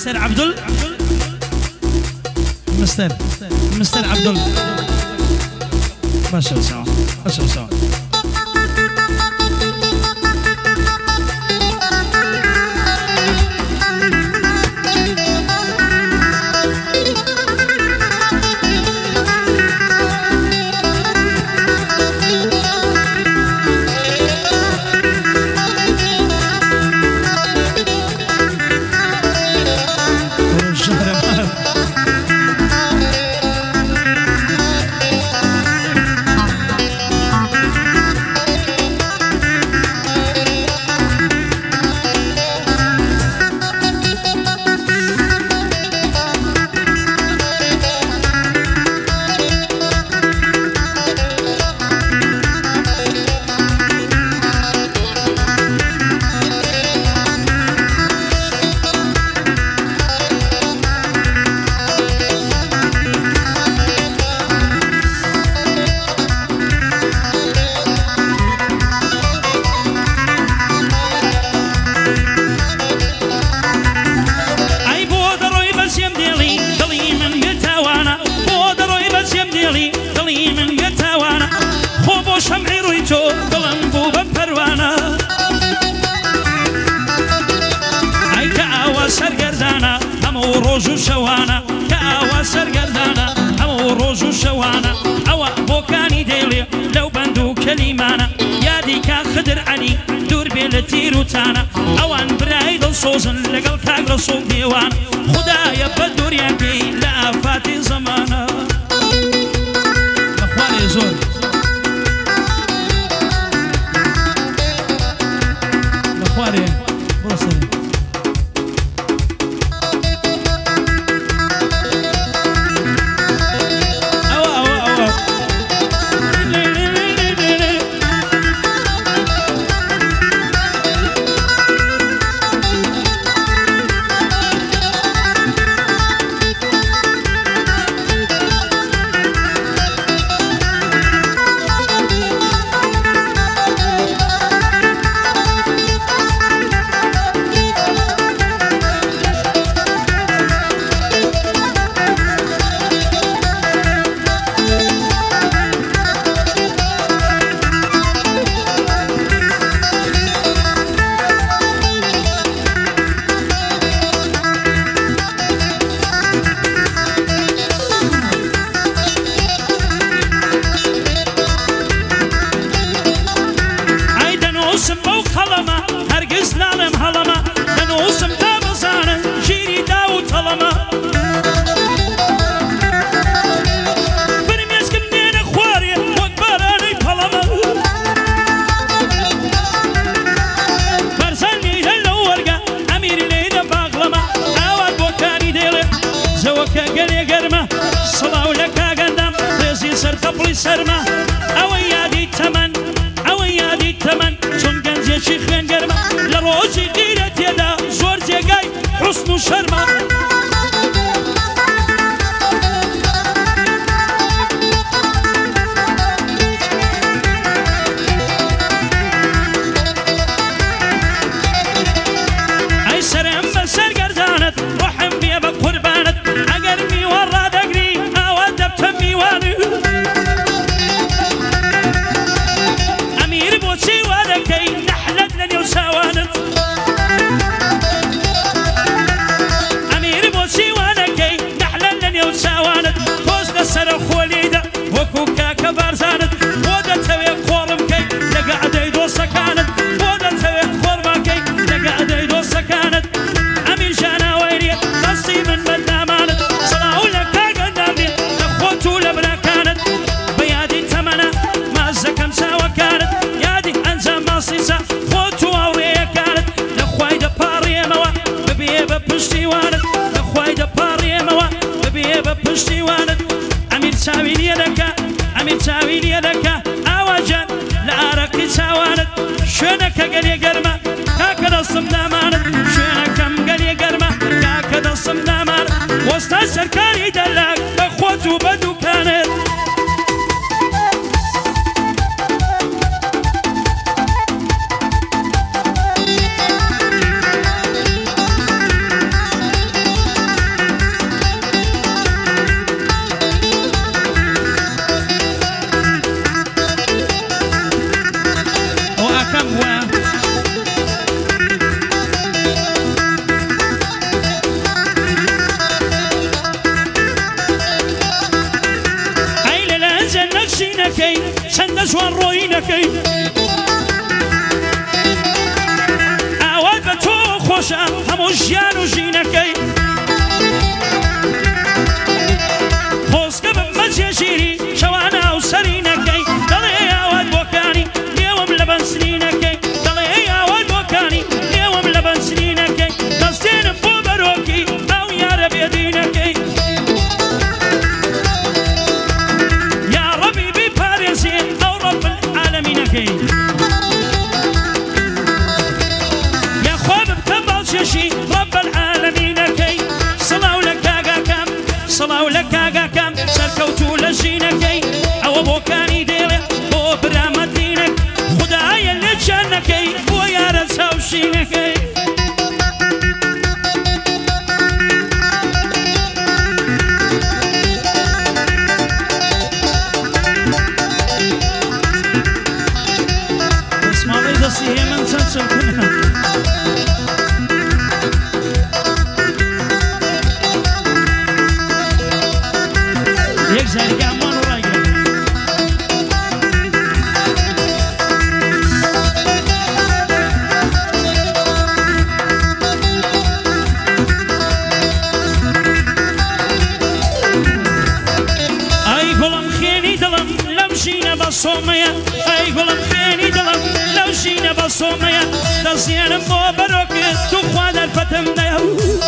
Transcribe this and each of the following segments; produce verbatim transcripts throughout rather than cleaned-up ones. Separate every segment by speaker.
Speaker 1: مستر عبدل مستر مستر عبدل ما شاء الله ما شاء الله روجو شوانا كاوا سرقردانا او روجو شوانا او بوكاني ديلي لو بندو كلمانا يادي كا خدر علي دور بيلتيرو تانا اوان برايد الصوزن لقل كاقر صوب ديوان خدايا بدور يدي لا فاتي زمانا اخواني زور اخواني بروسري سرما او يادي تمن او يادي تمن چون گنج شيخين گرما لروجي غيرت يدا زور جاي حسن شرما اي سرم بسر گردانت رحم بيا بقربانت اگر مي ورا دغري او ادب تمي واني شونك قلي قرمة هكذا الصمنا مالك شونك كم قلي قرمة هكذا الصمنا مالك وسط السركان يدلك اخوته بدو كانت ڕۆینەکەی ئاوات بە تۆ خۆشە هەموو ژیان و ژینەکەی خۆزگە بمە جێژیری شەوانە و سەرینەکەی دەڵێ ئاوات بۆکانی لێوم لە بەنسرینەکەی دەڵێ ئاوات بۆکانی لێوم لە بەنسرینەکەی دەستێنم بۆ بەرۆکی ئەو یارە بێدینەکەی یا ڕەبی بیپارێزێ ئەو ڕەب العالەمینەکەی یا خوا ببتە باڵچێشی ڕەب العالەمینەکەی سڵاو لە کاگاکەم سڵاو لە کاگاکەم سەرکەوتوو لە ژینەکەی ئەوە بۆکانی دێڵێ بۆ برامەتینەک خودایە لێ جانەکەی بۆ یارە چاوشینەکەی دەسماڵی دەستی هێمن چەند چەکونە یەک زەرگامان ڕایگرە ئەی گوڵم خێنی دڵم لەم ژینە بە سۆمەیە ئەی گوڵم خێنی دڵم لەو ژینە بە سۆمەیە دەزیێنم بۆ بەرۆکت تو خوا دەرفەتم دەیە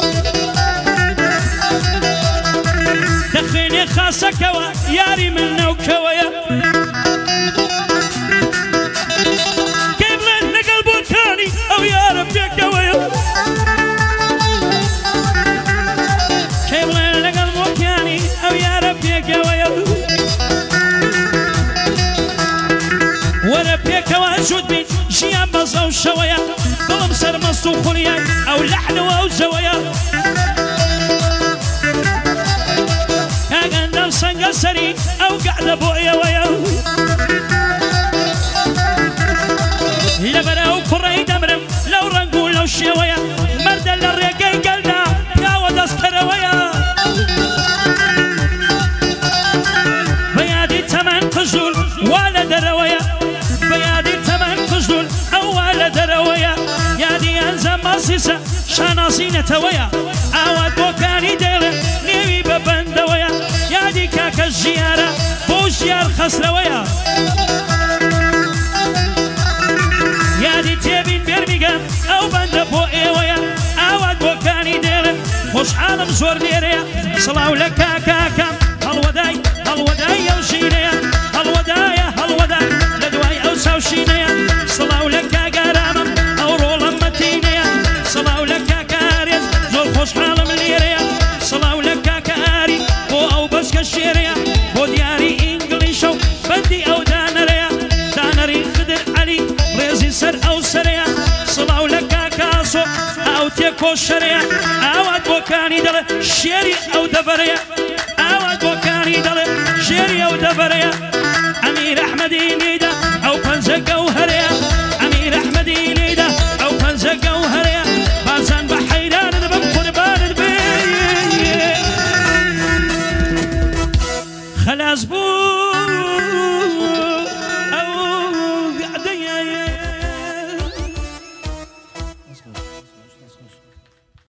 Speaker 1: دەخوێنێ خاسەکەوە یاری من نەوکەوەیە کەی بڵێن لەگەڵ بۆکانی ئەو یارە پێکەوەیە کەی بڵێن لەگەڵ بۆکانی ئەو یارە پێکەوەیە وەرە پێکەوە جوود بین ژیان بەزە و شەوەیە دڵم سەرمەست و خوڵیە ئەو لەحنەوە ئەو جەوەیە کاگەندەم سەنگە سەری ئەو گەعدە بۆ ئێوەیە لەبەرە ئەو کوڕەی دەمرم لەو ڕەنگ و لەو شێوەیە مەردە لە ڕێگەی گەلدا داوە دەستەرەوەیە بە یادی تەمەن قژول وا لە دەرەوەیە بە یادی تەمەن قژول ئەو وا لە دەرەوەیە یادی ئەنجەم ماسیسە شاناسینەتەوەیە ئاوات بۆکانی دێڵێ نێوی بە بەندەوەیە یادی کاکە ژیارە بۆ ژیار خەسرەوەیە یادی تێبین بێرمیگەم ئەو بەندە بۆ ئێوەیە ئاوات بۆکانی دێڵێ خۆشحاڵم زۆر لێرەیە سڵاو لە کاکاکەم هەڵوەدای هەڵوەدای ئەو ژینەیە هەڵوەدایە هەڵوەدای لە دوای ئەو چاوشینەیە سڵاو لە کاگارامم ئەو ڕۆڵەم مەتینەیە سڵاو لە کاکارێز زۆر خۆشحاڵم لێرەیە سڵاو لە کاکاری بۆ ئەو بەسکە شێرەیە بۆ دیاری ئینگلیشە و بەندی ئەو دانەرەیە دانەری خدر عەلی ڕێزی سەر ئەو سەرەیە سڵاو لە کاکاسۆ ئەو تێکۆشەرەیە ئاوات بۆکانی دەڵێ شێری ئەو دەبەرەیە ئاوات بۆکانی دەڵێ شێری ئەو دەبەرەیە ئەمیر ئەحمەدی نیدا ئەو پەنجە گەوهەرەیە ئەمیر ئەحمەدی نیدا ئەو پەنجە گەوهەرەیە بازان بە حەیرانت بم قوربانت بێ خەلاص بوو